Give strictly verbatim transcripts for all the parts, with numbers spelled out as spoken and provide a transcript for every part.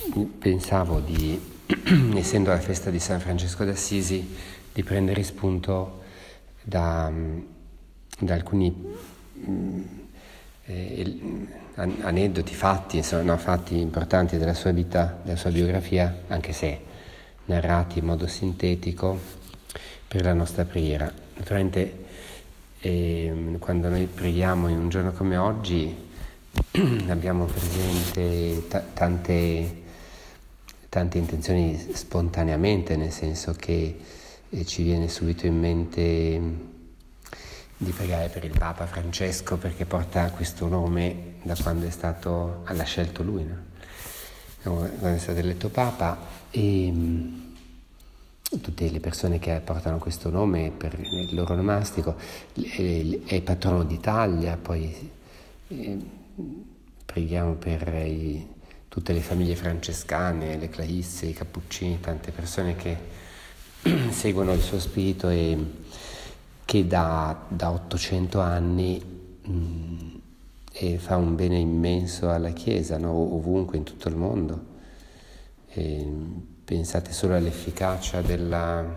pensavo di, essendo la festa di San Francesco d'Assisi, di prendere spunto da, da alcuni eh, aneddoti, fatti, insomma, no, fatti importanti della sua vita, della sua biografia, anche se narrati in modo sintetico per la nostra preghiera. Naturalmente eh, quando noi preghiamo in un giorno come oggi abbiamo presente t- tante, tante intenzioni spontaneamente, nel senso che eh, ci viene subito in mente di pregare per il Papa Francesco, perché porta questo nome da quando è stato, l'ha scelto lui, no? Quando è stato eletto Papa, e mh, tutte le persone che portano questo nome per il loro onomastico, è, è patrono d'Italia. Poi eh, preghiamo per i, tutte le famiglie francescane, le Clarisse, i Cappuccini, tante persone che seguono il suo spirito e che da, da ottocento anni mh, e fa un bene immenso alla Chiesa, no? Ovunque in tutto il mondo. E pensate solo all'efficacia della,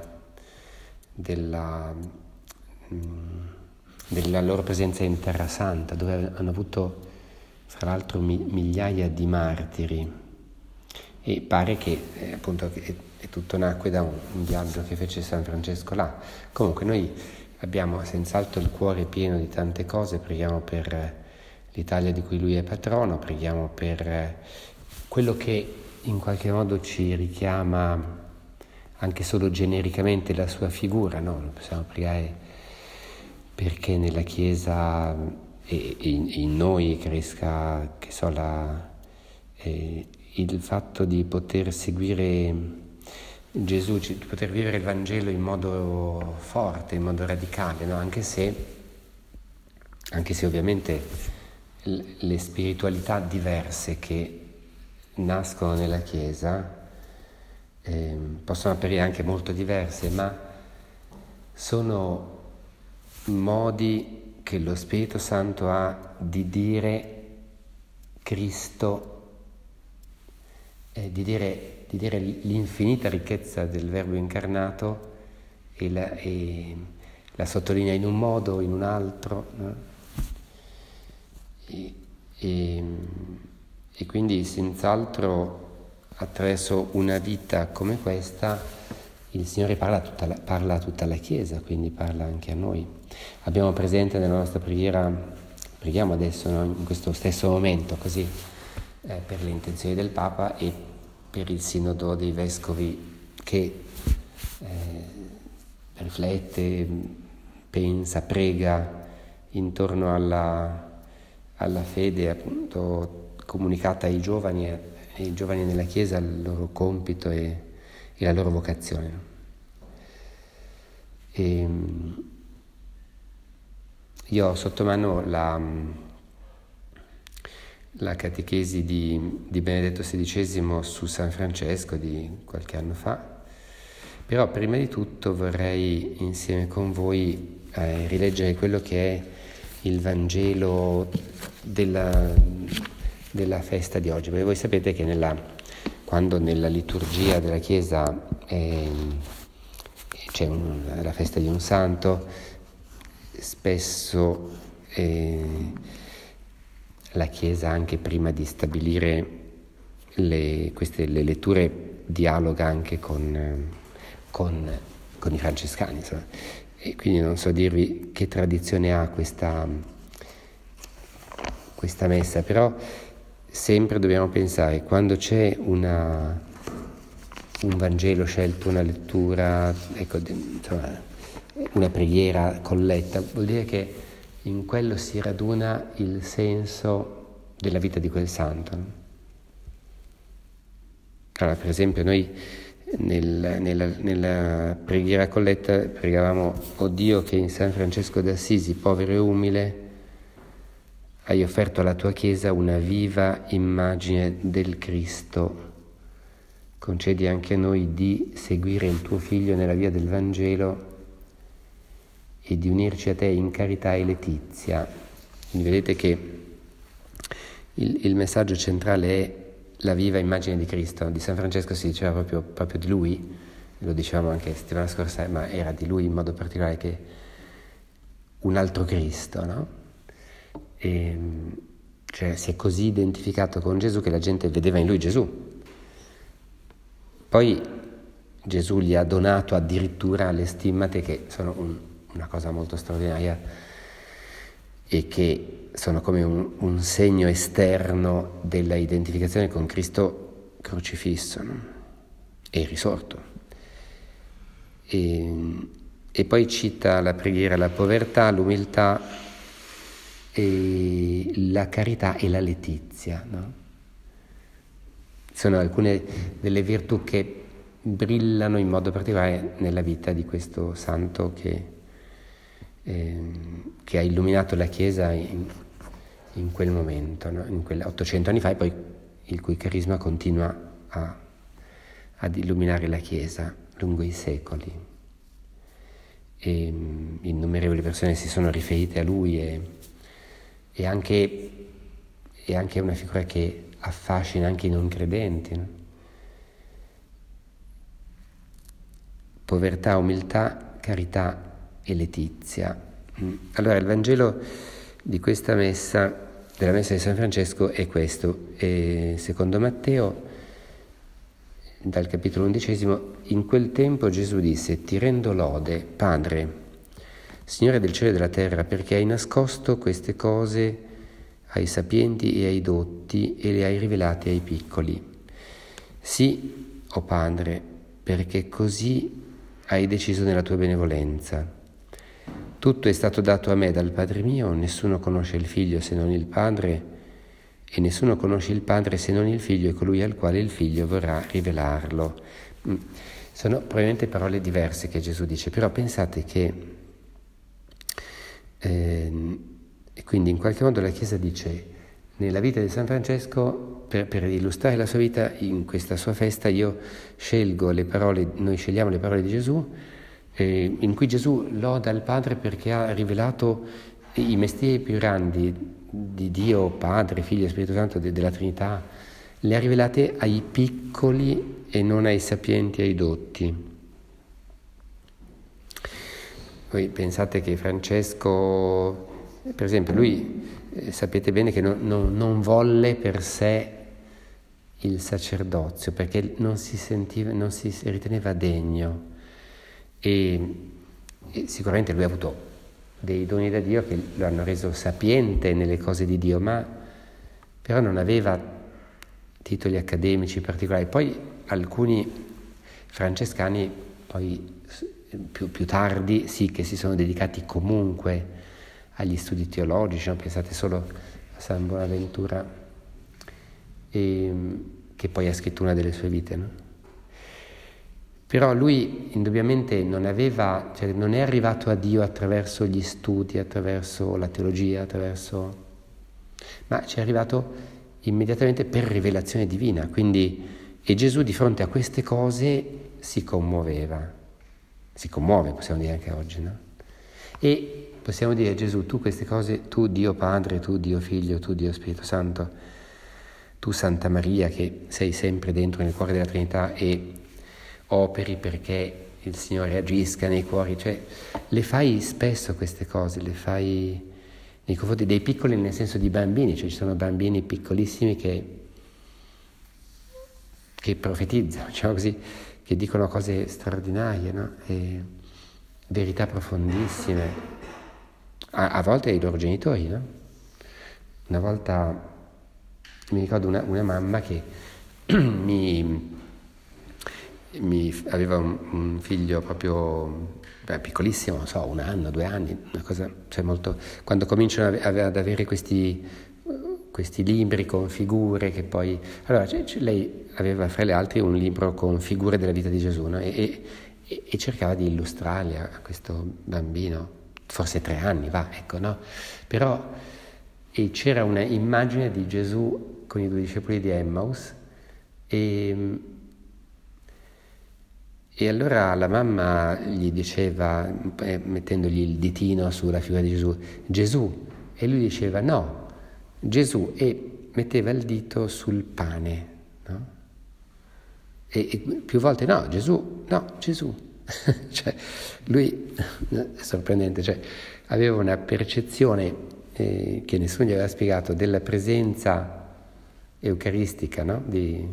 della, mh, della loro presenza in Terra Santa, dove hanno avuto fra l'altro mi, migliaia di martiri, e pare che eh, appunto che, che tutto nacque da un, un viaggio che fece San Francesco là. Comunque noi abbiamo senz'altro il cuore pieno di tante cose, preghiamo per l'Italia di cui lui è patrono, preghiamo per quello che in qualche modo ci richiama anche solo genericamente la sua figura, no? Lo possiamo pregare perché nella Chiesa e in, in noi cresca, che so, la, eh, il fatto di poter seguire Gesù, di poter vivere il Vangelo in modo forte, in modo radicale, no? Anche se, anche se ovviamente le spiritualità diverse che nascono nella Chiesa eh, possono apparire anche molto diverse, ma sono modi che lo Spirito Santo ha di dire Cristo, eh, di dire, di dire l'infinita ricchezza del Verbo incarnato, e la, e la sottolinea in un modo o in un altro, no? E, e, e quindi senz'altro attraverso una vita come questa il Signore parla a tutta la, parla a tutta la Chiesa, quindi parla anche a noi. Abbiamo presente nella nostra preghiera, preghiamo adesso, no? In questo stesso momento, così eh, per le intenzioni del Papa e per il Sinodo dei Vescovi che eh, riflette, pensa, prega intorno alla alla fede appunto comunicata ai giovani, ai giovani nella Chiesa, il loro compito e, e la loro vocazione. E, io ho sotto mano la, la catechesi di, di Benedetto sedicesimo su San Francesco di qualche anno fa, però prima di tutto vorrei insieme con voi eh, rileggere quello che è il Vangelo della, della festa di oggi, perché voi sapete che nella, quando nella liturgia della Chiesa eh, c'è un, la festa di un santo, spesso eh, la Chiesa, anche prima di stabilire le, queste, le letture, dialoga anche con, con, con i francescani, insomma. E quindi non so dirvi che tradizione ha questa, questa messa, però sempre dobbiamo pensare, quando c'è una, un Vangelo scelto, una lettura, ecco, insomma, una preghiera colletta, vuol dire che in quello si raduna il senso della vita di quel santo, no? Allora, per esempio, noi Nel, nella, nella preghiera colletta pregavamo: o Dio, che in San Francesco d'Assisi, povero e umile, hai offerto alla tua Chiesa una viva immagine del Cristo, concedi anche a noi di seguire il tuo Figlio nella via del Vangelo e di unirci a te in carità e letizia. Quindi vedete che il, il messaggio centrale è la viva immagine di Cristo. Di San Francesco si diceva proprio, proprio di lui, lo dicevamo anche settimana scorsa, ma era di lui in modo particolare che un altro Cristo, no? E, cioè si è così identificato con Gesù che la gente vedeva in lui Gesù. Poi Gesù gli ha donato addirittura le stimmate, che sono un, una cosa molto straordinaria e che sono come un, un segno esterno della identificazione con Cristo crocifisso, no? E risorto. E, e poi cita la preghiera, la povertà, l'umiltà, e la carità e la letizia, no? Sono alcune delle virtù che brillano in modo particolare nella vita di questo santo che, eh, che ha illuminato la Chiesa in, in quel momento, no? In quel ottocento anni fa, e poi il cui carisma continua a, ad illuminare la Chiesa lungo i secoli. E um, innumerevoli persone si sono riferite a lui e, e anche è anche una figura che affascina anche i non credenti, no? Povertà, umiltà, carità e letizia. Allora il Vangelo di questa messa, della messa di San Francesco, è questo. E secondo Matteo, dal capitolo undicesimo: in quel tempo Gesù disse: ti rendo lode, Padre, Signore del cielo e della terra, perché hai nascosto queste cose ai sapienti e ai dotti e le hai rivelate ai piccoli. Sì, o Padre, perché così hai deciso nella tua benevolenza. Tutto è stato dato a me dal Padre mio, nessuno conosce il Figlio se non il Padre, e nessuno conosce il Padre se non il Figlio e colui al quale il Figlio vorrà rivelarlo. Sono probabilmente parole diverse che Gesù dice, però pensate che eh, e quindi in qualche modo la Chiesa dice, nella vita di San Francesco, per, per illustrare la sua vita in questa sua festa, io scelgo le parole, noi scegliamo le parole di Gesù, eh, in cui Gesù loda il Padre perché ha rivelato i mestieri più grandi di Dio, Padre, Figlio e Spirito Santo, de, della Trinità, le ha rivelate ai piccoli e non ai sapienti e ai dotti. Voi pensate che Francesco, per esempio, lui eh, sapete bene che non, non, non volle per sé il sacerdozio perché non si sentiva, non si riteneva degno, e, e sicuramente lui ha avuto dei doni da Dio che lo hanno reso sapiente nelle cose di Dio, ma però non aveva titoli accademici particolari. Poi alcuni francescani poi più, più tardi sì che si sono dedicati comunque agli studi teologici, no? Pensate solo a San Bonaventura, e, che poi ha scritto una delle sue vite, no? Però lui indubbiamente non aveva, cioè non è arrivato a Dio attraverso gli studi, attraverso la teologia, attraverso, ma ci è arrivato immediatamente per rivelazione divina. Quindi, e Gesù di fronte a queste cose si commuoveva, si commuove, possiamo dire anche oggi, no? E possiamo dire, Gesù, tu queste cose, tu Dio Padre, tu Dio Figlio, tu Dio Spirito Santo, tu Santa Maria che sei sempre dentro nel cuore della Trinità e operi perché il Signore agisca nei cuori, cioè le fai spesso queste cose, le fai nei confronti dei piccoli nel senso di bambini, cioè ci sono bambini piccolissimi che, che profetizzano, diciamo così, che dicono cose straordinarie, no? E verità profondissime, a, a volte ai loro genitori, no? Una volta mi ricordo una, una mamma che mi, mi aveva un, un figlio proprio beh, piccolissimo, non so, un anno, due anni, una cosa, cioè molto, quando cominciano ad, ad avere questi, questi libri con figure che poi, allora cioè, cioè, lei aveva fra le altre un libro con figure della vita di Gesù, no? e, e, e cercava di illustrarle a questo bambino, forse tre anni, va, ecco, no? Però e c'era una immagine di Gesù con i due discepoli di Emmaus, e, e allora la mamma gli diceva, eh, mettendogli il ditino sulla figura di Gesù, Gesù, e lui diceva no, Gesù, e metteva il dito sul pane, e, e più volte no, Gesù, no, Gesù. Cioè, lui, è sorprendente, cioè, aveva una percezione eh, che nessuno gli aveva spiegato della presenza eucaristica, no? di,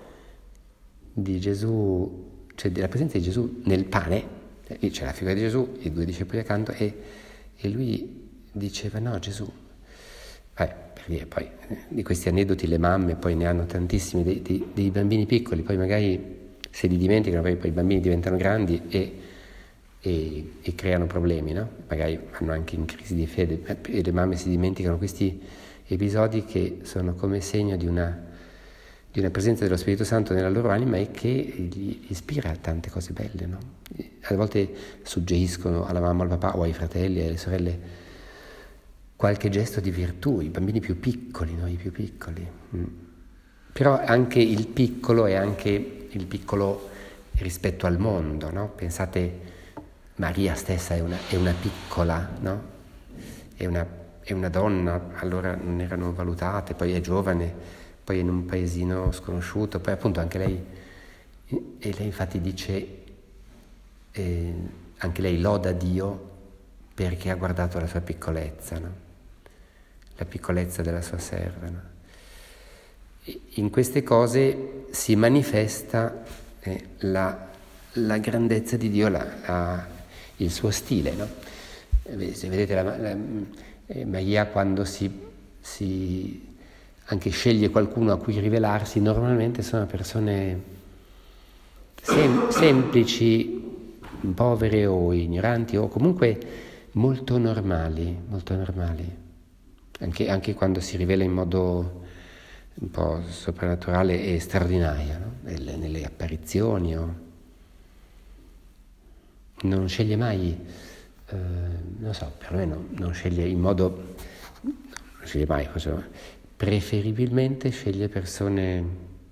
di Gesù, cioè della presenza di Gesù nel pane. Lì c'è la figura di Gesù, i due discepoli accanto, e, e lui diceva no, Gesù. Eh, per dire, poi di questi aneddoti le mamme poi ne hanno tantissimi, dei, dei, dei bambini piccoli, poi magari se li dimenticano, poi, poi i bambini diventano grandi e, e, e creano problemi, no? Magari vanno anche in crisi di fede e le mamme si dimenticano questi episodi che sono come segno di una, di una presenza dello Spirito Santo nella loro anima e che gli ispira a tante cose belle, no? A volte suggeriscono alla mamma, al papà o ai fratelli e alle sorelle qualche gesto di virtù, i bambini più piccoli, no? I più piccoli. Mm. Però anche il piccolo è anche il piccolo rispetto al mondo, no? Pensate, Maria stessa è una, è una piccola, no? È una, è una donna, allora non erano valutate, poi è giovane, poi è in un paesino sconosciuto, poi appunto anche lei, e lei infatti dice, eh, anche lei loda Dio perché ha guardato la sua piccolezza, no? La piccolezza della sua serva, no? In queste cose si manifesta eh, la, la grandezza di Dio, la, la, il suo stile, no? Se vedete la, la, eh, Maria quando si, si anche sceglie qualcuno a cui rivelarsi, normalmente sono persone sem- semplici, povere o ignoranti o comunque molto normali, molto normali. Anche, anche quando si rivela in modo un po' soprannaturale e straordinaria, no? nelle, nelle apparizioni o... non sceglie mai, eh, non so, perlomeno non sceglie in modo, non sceglie mai, preferibilmente sceglie persone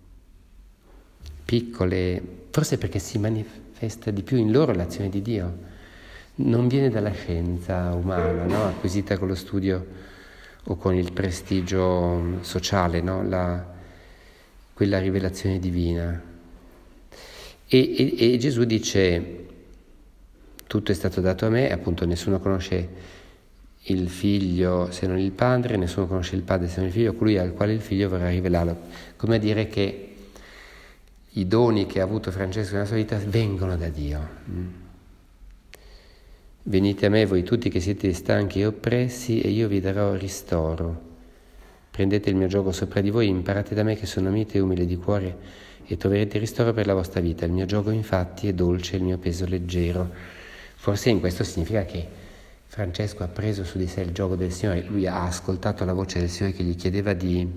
piccole, forse perché si manifesta di più in loro l'azione di Dio, non viene dalla scienza umana, no? Acquisita con lo studio o con il prestigio sociale, no? La, quella rivelazione divina. E, e, e Gesù dice, tutto è stato dato a me, appunto nessuno conosce il figlio se non il padre, nessuno conosce il padre se non il figlio, colui al quale il figlio vorrà rivelarlo. Come a dire che i doni che ha avuto Francesco nella sua vita vengono da Dio. Venite a me voi tutti che siete stanchi e oppressi e io vi darò ristoro. Prendete il mio giogo sopra di voi, imparate da me che sono mite e umile di cuore e troverete ristoro per la vostra vita. Il mio giogo infatti è dolce e il mio peso leggero. Forse in questo significa che Francesco ha preso su di sé il giogo del Signore, lui ha ascoltato la voce del Signore che gli chiedeva di,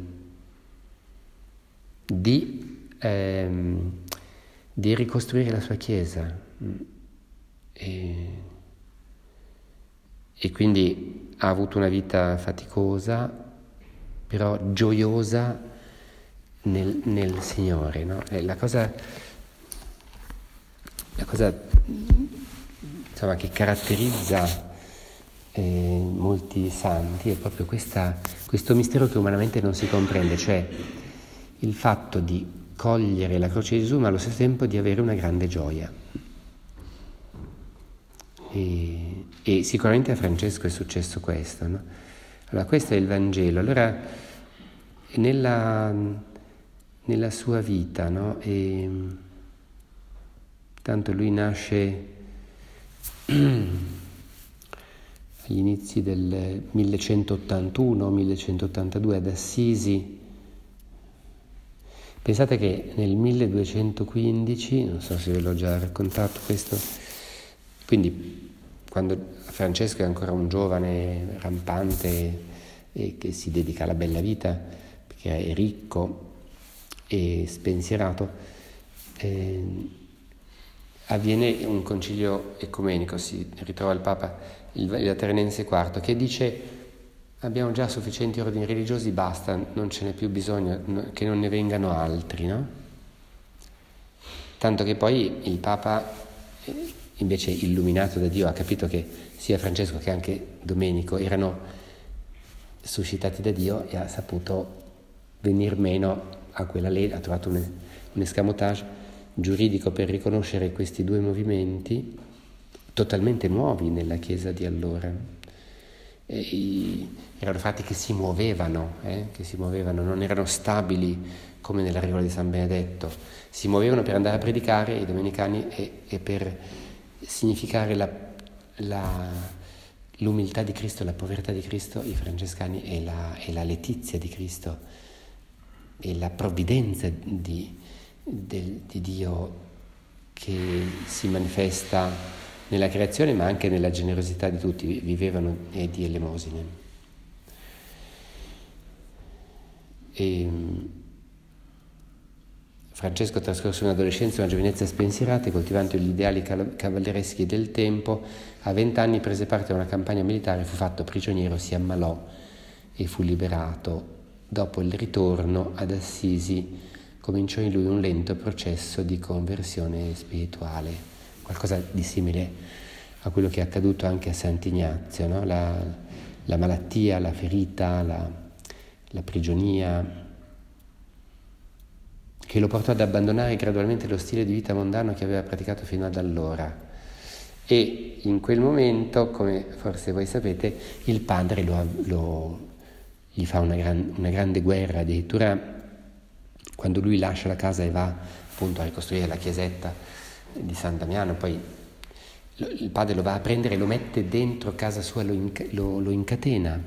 di, ehm, di ricostruire la sua Chiesa. E, E quindi ha avuto una vita faticosa, però gioiosa nel, nel Signore, no? E la cosa, la cosa insomma, che caratterizza eh, molti santi è proprio questa, questo mistero che umanamente non si comprende, cioè il fatto di cogliere la croce di Gesù, ma allo stesso tempo di avere una grande gioia. E, e sicuramente a Francesco è successo questo, no? Allora questo è il Vangelo. Allora nella, nella sua vita, no? E, tanto lui nasce agli inizi del millecentottantuno millecentottantadue ad Assisi. Pensate che nel milleduecentoquindici, non so se ve l'ho già raccontato questo, quindi quando Francesco è ancora un giovane rampante e che si dedica alla bella vita, perché è ricco e spensierato, eh, avviene un concilio ecumenico, si ritrova il Papa, il Lateranense quarto, che dice abbiamo già sufficienti ordini religiosi, basta, non ce n'è più bisogno, che non ne vengano altri, no? Tanto che poi il Papa, invece illuminato da Dio, ha capito che sia Francesco che anche Domenico erano suscitati da Dio e ha saputo venir meno a quella legge, ha trovato un, un escamotage giuridico per riconoscere questi due movimenti totalmente nuovi nella Chiesa di allora. E i, erano frati che si muovevano, eh, che si muovevano, non erano stabili come nella regola di San Benedetto, si muovevano per andare a predicare i domenicani e, e per significare la, la, l'umiltà di Cristo, la povertà di Cristo, i francescani, e la, e la letizia di Cristo e la provvidenza di, del, di Dio che si manifesta nella creazione ma anche nella generosità di tutti. Vivevano di elemosine. E Francesco trascorse un'adolescenza e una giovinezza spensierate, coltivando gli ideali cavallereschi del tempo. A vent'anni prese parte a una campagna militare, fu fatto prigioniero, si ammalò e fu liberato. Dopo il ritorno ad Assisi cominciò in lui un lento processo di conversione spirituale, qualcosa di simile a quello che è accaduto anche a Sant'Ignazio, no? la, la malattia, la ferita, la, la prigionia, che lo portò ad abbandonare gradualmente lo stile di vita mondano che aveva praticato fino ad allora. E in quel momento, come forse voi sapete, il padre lo, lo, gli fa una, gran, una grande guerra. Addirittura quando lui lascia la casa e va appunto a ricostruire la chiesetta di San Damiano, poi lo, il padre lo va a prendere e lo mette dentro casa sua, lo, inca, lo, lo incatena.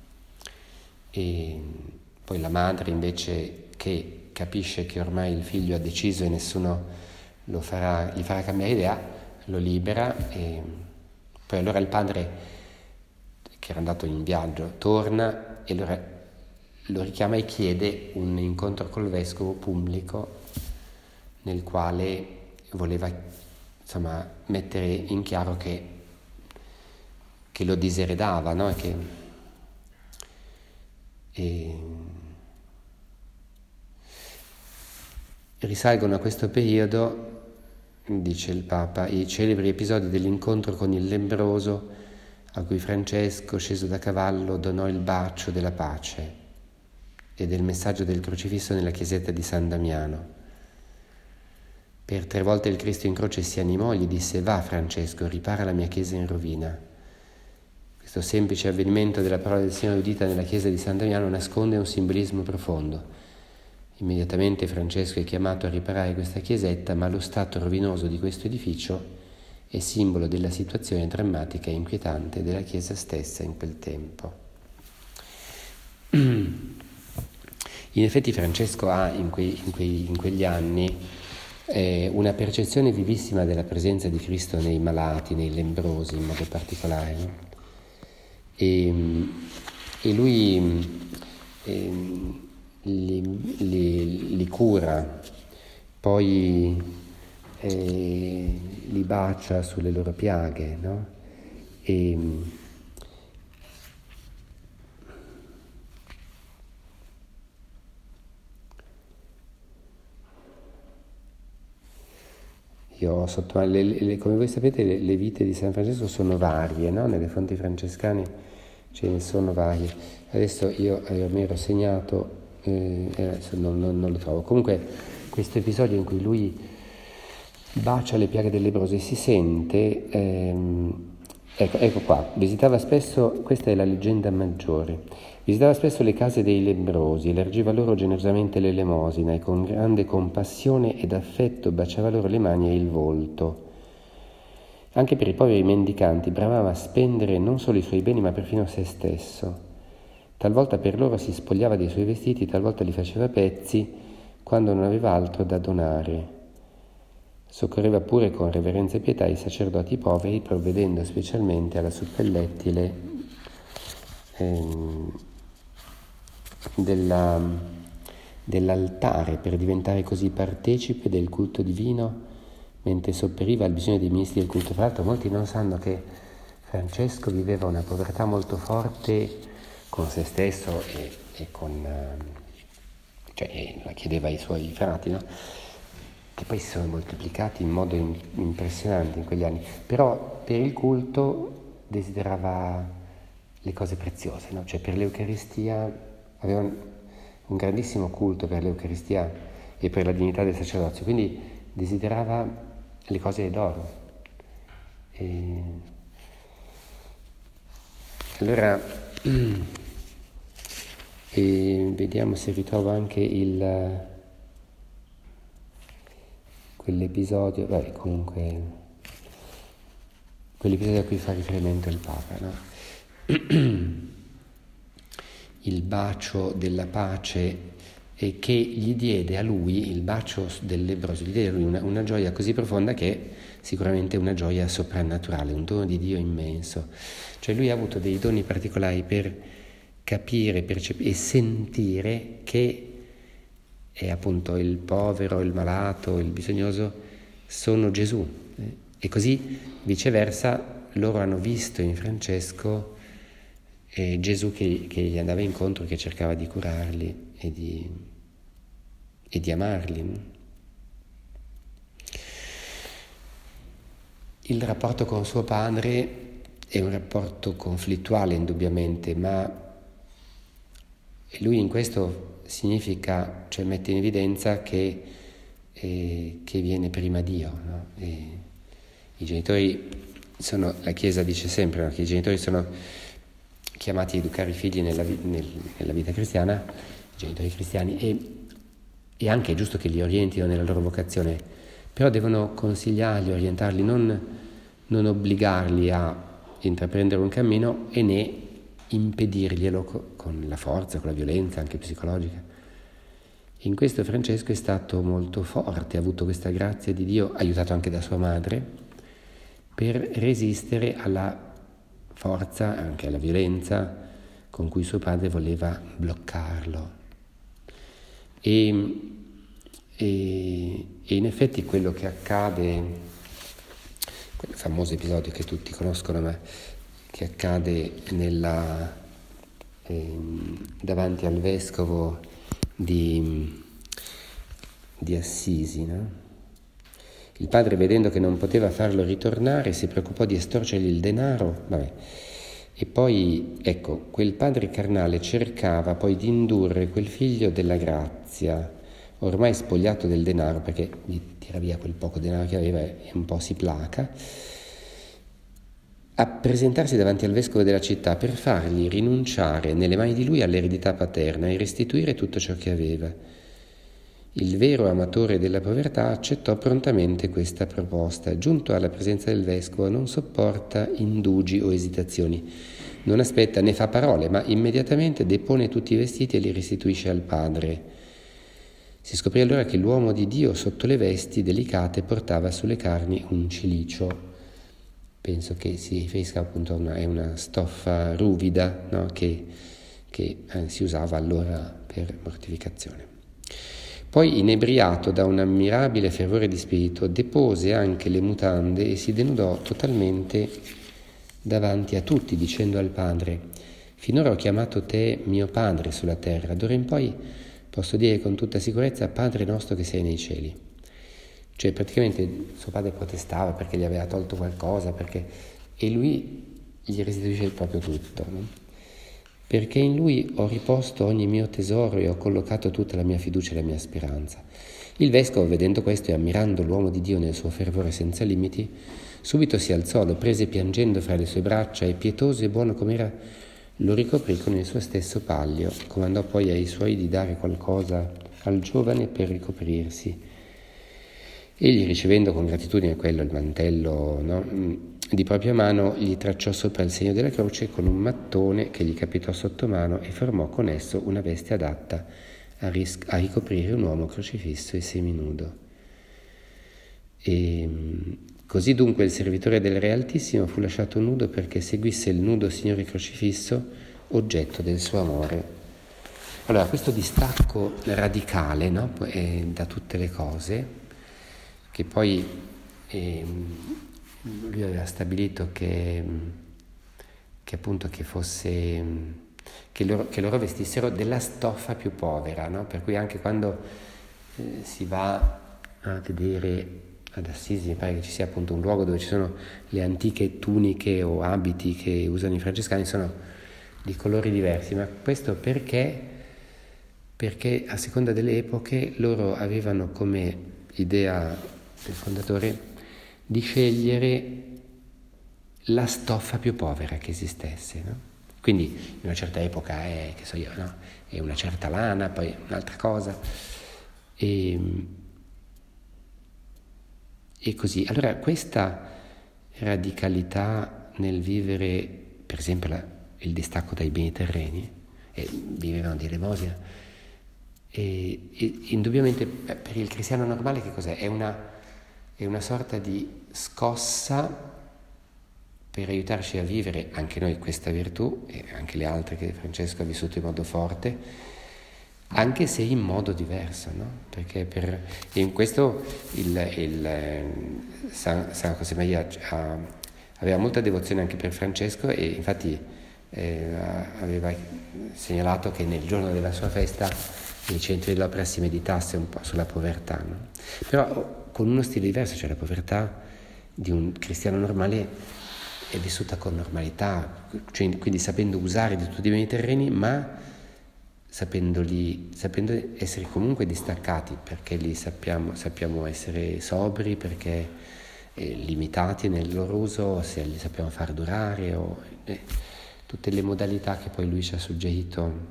E poi la madre, invece, che capisce che ormai il figlio ha deciso e nessuno lo farà, gli farà cambiare idea, lo libera. E poi allora il padre, che era andato in viaggio, torna e allora lo richiama e chiede un incontro col vescovo pubblico nel quale voleva, insomma, mettere in chiaro che, che lo diseredava, no? E che, e risalgono a questo periodo, dice il Papa, i celebri episodi dell'incontro con il lebbroso a cui Francesco, sceso da cavallo, donò il bacio della pace, e del messaggio del crocifisso nella chiesetta di San Damiano. Per tre volte il Cristo in croce si animò e gli disse: «Va, Francesco, ripara la mia chiesa in rovina». Questo semplice avvenimento della parola del Signore udita nella chiesa di San Damiano nasconde un simbolismo profondo. Immediatamente Francesco è chiamato a riparare questa chiesetta, ma lo stato rovinoso di questo edificio è simbolo della situazione drammatica e inquietante della chiesa stessa in quel tempo. In effetti Francesco ha in, quei, in, quei, in quegli anni eh, una percezione vivissima della presenza di Cristo nei malati, nei lebbrosi in modo particolare, no? e, e lui eh, li, li, li cura, poi eh, li bacia sulle loro piaghe, no? E io ho sotto, le, le, come voi sapete, le, le vite di San Francesco sono varie, no? Nelle fonti francescane ce ne sono varie. Adesso io eh, mi ero segnato, eh, adesso non, non, non lo trovo. Comunque questo episodio in cui lui bacia le piaghe del lebbroso e si sente, ehm, ecco, ecco qua, visitava spesso, questa è la leggenda maggiore, visitava spesso le case dei lebbrosi, elargiva loro generosamente l'elemosina e con grande compassione ed affetto baciava loro le mani e il volto. Anche per i poveri mendicanti bramava a spendere non solo i suoi beni ma perfino se stesso. Talvolta per loro si spogliava dei suoi vestiti, talvolta li faceva pezzi quando non aveva altro da donare. Soccorreva pure con reverenza e pietà i sacerdoti poveri, provvedendo specialmente alla suppellettile ehm, della, dell'altare per diventare così partecipe del culto divino, mentre sopperiva al bisogno dei ministri del culto. Fra l'altro molti non sanno che Francesco viveva una povertà molto forte con se stesso e, e con cioè la chiedeva ai suoi frati, no? Che poi si sono moltiplicati in modo in, impressionante in quegli anni, però per il culto desiderava le cose preziose, no? Cioè per l'Eucaristia aveva un, un grandissimo culto per l'Eucaristia e per la dignità del sacerdozio, quindi desiderava le cose d'oro. E allora e vediamo se ritrovo anche il quell'episodio, beh, comunque quell'episodio a cui fa riferimento il Papa, no? Il bacio della pace, e che gli diede a lui, il bacio del lebbroso, gli diede a lui una, una gioia così profonda che è sicuramente una gioia soprannaturale, un dono di Dio immenso. Cioè lui ha avuto dei doni particolari per capire, percepire e sentire che è appunto il povero, il malato, il bisognoso sono Gesù. E così viceversa loro hanno visto in Francesco eh, Gesù che, che gli andava incontro, che cercava di curarli e di, e di amarli. Il rapporto con suo padre è un rapporto conflittuale indubbiamente, ma lui in questo significa, cioè mette in evidenza che, eh, che viene prima Dio, no? E i genitori sono, la Chiesa dice sempre, no? Che i genitori sono chiamati a educare i figli nella, nel, nella vita cristiana, i genitori cristiani, e, e anche è giusto che li orientino nella loro vocazione, però devono consigliarli, orientarli, non, non obbligarli a intraprendere un cammino e né impedirglielo con la forza, con la violenza anche psicologica. In questo Francesco è stato molto forte, ha avuto questa grazia di Dio, aiutato anche da sua madre, per resistere alla forza, anche alla violenza con cui suo padre voleva bloccarlo. E, e, e in effetti quello che accade, quel famoso episodio che tutti conoscono, ma che accade nella, eh, davanti al vescovo di, di Assisi, no? Il padre, vedendo che non poteva farlo ritornare, si preoccupò di estorcergli il denaro, vabbè. E poi, ecco, quel padre carnale cercava poi di indurre quel figlio della grazia, ormai spogliato del denaro, perché gli tira via quel poco denaro che aveva e un po' si placa, a presentarsi davanti al vescovo della città per fargli rinunciare nelle mani di lui all'eredità paterna e restituire tutto ciò che aveva. Il vero amatore della povertà accettò prontamente questa proposta. Giunto alla presenza del vescovo, non sopporta indugi o esitazioni. Non aspetta né fa parole, ma immediatamente depone tutti i vestiti e li restituisce al padre. Si scoprì allora che l'uomo di Dio sotto le vesti delicate portava sulle carni un cilicio. Penso che si riferisca appunto a una, è una stoffa ruvida, no? che, che eh, si usava allora per mortificazione. Poi, inebriato da un ammirabile fervore di spirito, depose anche le mutande e si denudò totalmente davanti a tutti, dicendo al padre: «Finora ho chiamato te mio padre sulla terra, d'ora in poi posso dire con tutta sicurezza: Padre nostro che sei nei cieli». Cioè, praticamente suo padre protestava perché gli aveva tolto qualcosa, perché e lui gli restituisce il proprio tutto, no? Perché in lui ho riposto ogni mio tesoro e ho collocato tutta la mia fiducia e la mia speranza. Il vescovo, vedendo questo e ammirando l'uomo di Dio nel suo fervore senza limiti, subito si alzò, lo prese piangendo fra le sue braccia e, pietoso e buono com'era, lo ricoprì con il suo stesso palio. Comandò poi ai suoi di dare qualcosa al giovane per ricoprirsi. Egli, ricevendo con gratitudine quello, il mantello, no, di propria mano, gli tracciò sopra il segno della croce con un mattone che gli capitò sotto mano e formò con esso una veste adatta a, ris- a ricoprire un uomo crocifisso e seminudo. E così dunque il servitore del Re Altissimo fu lasciato nudo perché seguisse il nudo Signore crocifisso, oggetto del suo amore. Allora, questo distacco radicale, no, da tutte le cose, che poi eh, lui aveva stabilito che, che appunto che fosse che loro, che loro vestissero della stoffa più povera, no? Per cui anche quando eh, si va a vedere ad Assisi, mi pare che ci sia appunto un luogo dove ci sono le antiche tuniche o abiti che usano i francescani, sono di colori diversi, ma questo perché perché a seconda delle epoche loro avevano come idea del fondatore, di scegliere la stoffa più povera che esistesse, no? Quindi in una certa epoca è, che so io, no? È una certa lana, poi un'altra cosa, e, e così. Allora questa radicalità nel vivere, per esempio, la, il distacco dai beni terreni, e vivevano di elemosina, e, e indubbiamente per il cristiano normale che cos'è? È una, è una sorta di scossa per aiutarci a vivere anche noi questa virtù e anche le altre che Francesco ha vissuto in modo forte, anche se in modo diverso, no? Perché per, in questo il, il San, San José Maria ha, aveva molta devozione anche per Francesco, e infatti eh, aveva segnalato che nel giorno della sua festa i centri dell'opera si meditasse un po' sulla povertà, no? Però con uno stile diverso, cioè la povertà di un cristiano normale è vissuta con normalità, cioè, quindi sapendo usare di tutti i beni terreni, ma sapendoli, sapendo essere comunque distaccati, perché li sappiamo, sappiamo essere sobri, perché eh, limitati nel loro uso, se li sappiamo far durare, o eh, tutte le modalità che poi lui ci ha suggerito,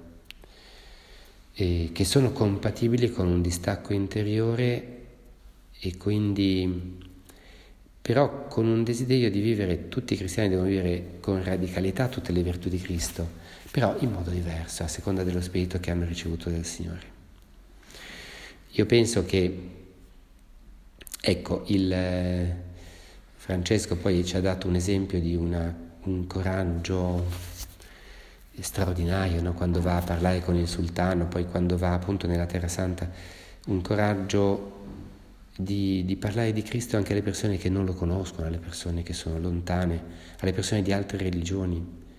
eh, che sono compatibili con un distacco interiore, e quindi però con un desiderio di vivere, tutti i cristiani devono vivere con radicalità tutte le virtù di Cristo, però in modo diverso, a seconda dello spirito che hanno ricevuto dal Signore. Io penso che, ecco, il eh, Francesco poi ci ha dato un esempio di una, un coraggio straordinario, no? Quando va a parlare con il sultano, poi quando va appunto nella Terra Santa, un coraggio Di, di parlare di Cristo anche alle persone che non lo conoscono, alle persone che sono lontane, alle persone di altre religioni.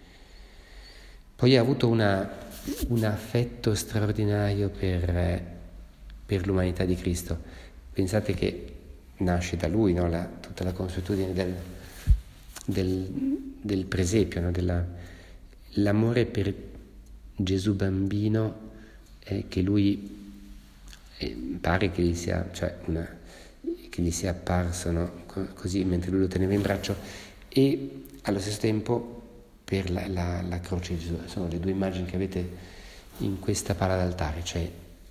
Poi ha avuto una, un affetto straordinario per, per l'umanità di Cristo. Pensate che nasce da lui, no? la, tutta la consuetudine del, del, del presepio, no? Della, l'amore per Gesù bambino, eh, che lui eh, pare che gli sia, cioè una che gli sia apparso, no? Così mentre lui lo teneva in braccio, e allo stesso tempo per la, la, la croce di Gesù. Sono le due immagini che avete in questa pala d'altare, cioè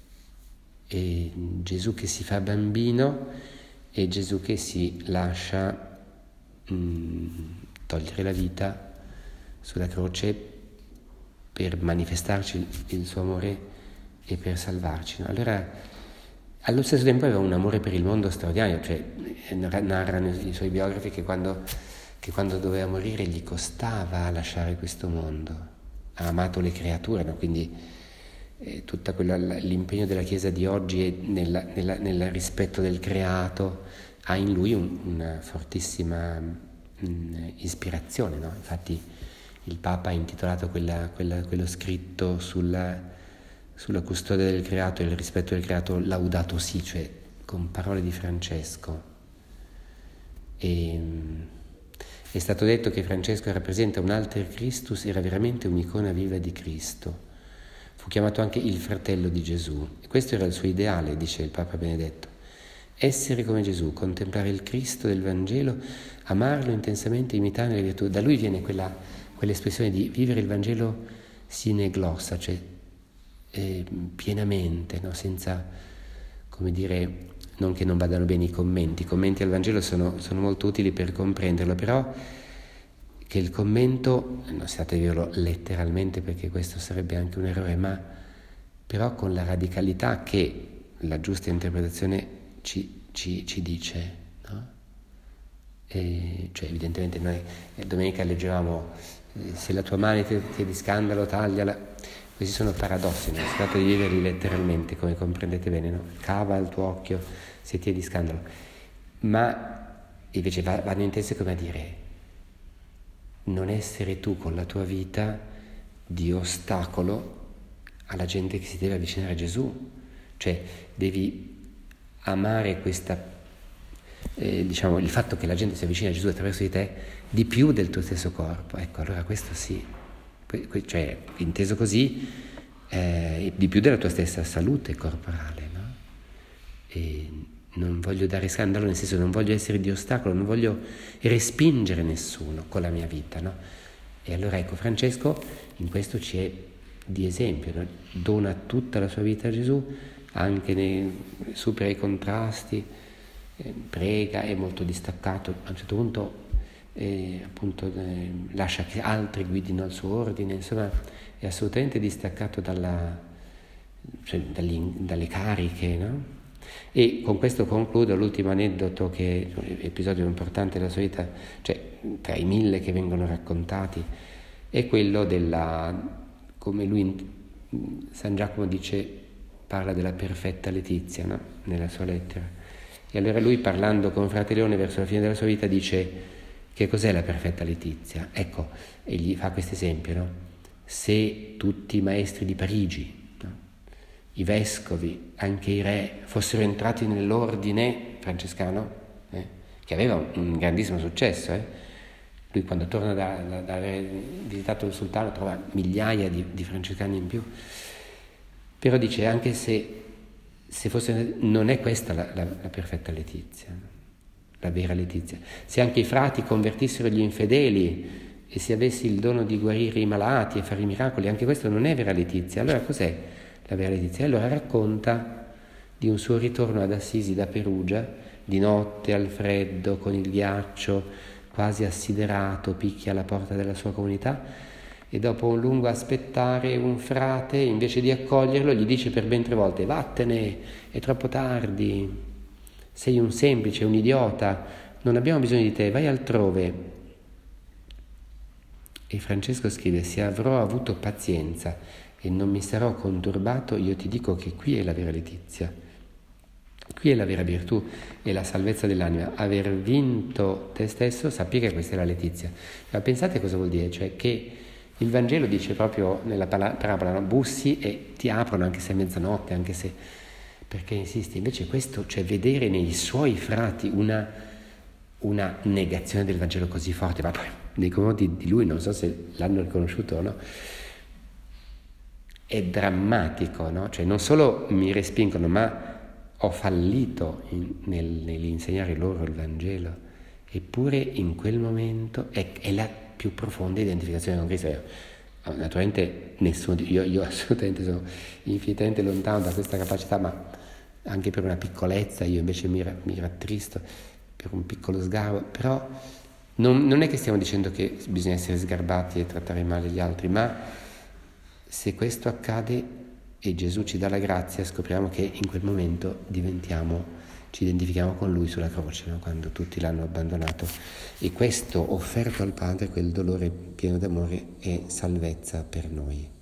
e Gesù che si fa bambino e Gesù che si lascia mh, togliere la vita sulla croce per manifestarci il, il suo amore e per salvarci, no? Allora, allo stesso tempo aveva un amore per il mondo straordinario, cioè narrano i suoi biografi che quando, che quando doveva morire gli costava lasciare questo mondo, ha amato le creature, no? Quindi eh, tutto l'impegno della Chiesa di oggi è nella, nella, nel rispetto del creato, ha in lui un, una fortissima mh, ispirazione, no? Infatti il Papa ha intitolato quella, quella, quello scritto sulla sulla custodia del creato e il rispetto del creato Laudato Si, cioè con parole di Francesco. E, è stato detto che Francesco rappresenta un alter Christus, era veramente un'icona viva di Cristo. Fu chiamato anche il fratello di Gesù, e questo era il suo ideale, dice il Papa Benedetto: essere come Gesù, contemplare il Cristo del Vangelo, amarlo intensamente, imitare le virtù. Da lui viene quella, quell'espressione di vivere il Vangelo sine glossa, cioè Eh, pienamente, no? Senza, come dire, non che non vadano bene i commenti, i commenti al Vangelo sono, sono molto utili per comprenderlo, però che il commento, non state dirlo letteralmente perché questo sarebbe anche un errore, ma però con la radicalità che la giusta interpretazione ci, ci, ci dice, no? E, cioè evidentemente noi eh, domenica leggevamo eh, se la tua mano ti è di scandalo tagliala. Questi sono paradossi, no? Si tratta di viverli letteralmente, come comprendete bene, no? Cava il tuo occhio se ti è di scandalo. Ma invece vanno intese come a dire: non essere tu con la tua vita di ostacolo alla gente che si deve avvicinare a Gesù. Cioè devi amare questa, eh, diciamo, il fatto che la gente si avvicina a Gesù attraverso di te di più del tuo stesso corpo. Ecco, allora questo sì. Cioè, inteso così, eh, di più della tua stessa salute corporale, no? E non voglio dare scandalo, nel senso non voglio essere di ostacolo, non voglio respingere nessuno con la mia vita, no? E allora ecco, Francesco in questo ci è di esempio, no? Dona tutta la sua vita a Gesù, anche nei, supera i contrasti, eh, prega, è molto distaccato, a un certo punto eh, appunto eh, lascia che altri guidino il suo ordine, insomma è assolutamente distaccato dalla, cioè, dalle cariche, no? E con questo concludo l'ultimo aneddoto, che è un episodio importante della sua vita, cioè tra i mille che vengono raccontati, è quello della, come lui, San Giacomo dice, parla della perfetta Letizia, no? Nella sua lettera. E allora lui, parlando con Frate Leone verso la fine della sua vita, dice: che cos'è la perfetta Letizia? Ecco, e gli fa questo esempio, no? Se tutti i maestri di Parigi, i vescovi, anche i re, fossero entrati nell'ordine francescano, eh, che aveva un, un grandissimo successo. Eh. Lui quando torna da, da, da aver visitato il sultano trova migliaia di, di francescani in più. Però dice, anche se, se fosse, non è questa la, la, la perfetta Letizia, no? La vera Letizia. Se anche i frati convertissero gli infedeli e se avessi il dono di guarire i malati e fare i miracoli, anche questo non è vera Letizia. Allora cos'è la vera Letizia? Allora racconta di un suo ritorno ad Assisi da Perugia, di notte al freddo, con il ghiaccio, quasi assiderato, picchia alla porta della sua comunità e dopo un lungo aspettare un frate, invece di accoglierlo, gli dice per ben tre volte: vattene, è troppo tardi, sei un semplice, un idiota, non abbiamo bisogno di te, vai altrove. E Francesco scrive: se avrò avuto pazienza e non mi sarò conturbato, io ti dico che qui è la vera Letizia, qui è la vera virtù e la salvezza dell'anima. Aver vinto te stesso, sappi che questa è la Letizia. Ma pensate cosa vuol dire? Cioè che il Vangelo dice proprio nella parabola, no? Bussi e ti aprono anche se è mezzanotte, anche se, perché insisti. Invece questo, cioè vedere nei suoi frati una, una negazione del Vangelo così forte, ma poi nei confronti di lui, non so se l'hanno riconosciuto o no, è drammatico, no? Cioè non solo mi respingono, ma ho fallito in, nel, nell'insegnare loro il Vangelo, eppure in quel momento è, è la più profonda identificazione con Cristo. Io, naturalmente nessuno, io, io assolutamente sono infinitamente lontano da questa capacità, ma anche per una piccolezza io invece mi, mi rattristo per un piccolo sgarbo. Però non, non è che stiamo dicendo che bisogna essere sgarbati e trattare male gli altri, ma se questo accade e Gesù ci dà la grazia, scopriamo che in quel momento diventiamo, ci identifichiamo con Lui sulla croce, no? Quando tutti l'hanno abbandonato. E questo offerto al Padre, quel dolore pieno d'amore, è salvezza per noi.